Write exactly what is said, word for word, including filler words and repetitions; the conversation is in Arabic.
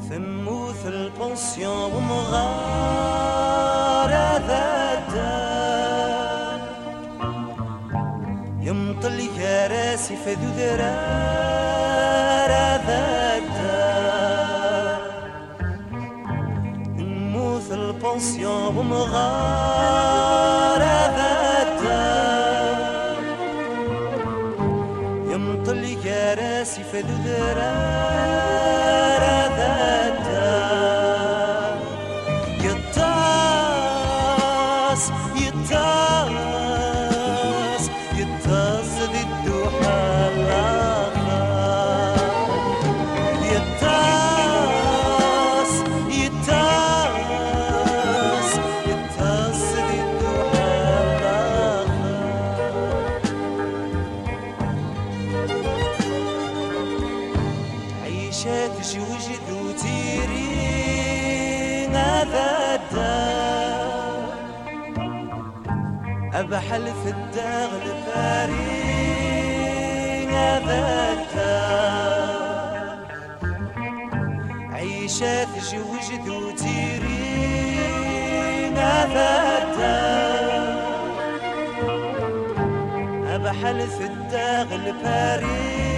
ثموث البنسيون ومغار هذا الدار يمطل يا راسي فذو ذرار هذا الدار نموث البنسيون ومغار هذا الدار يمطل يا راسي فذو ذرار هذا الدار يطاس يطاس يطاس ذي الدوحة يطاس يطاس يطاس ذي الدوحة عيشات جوجد وتيرين هذا الدار أبحل في الدار الفارين هذا الدار عيشات جوجد وتيرين هذا الدار أبحل في الدار الفارين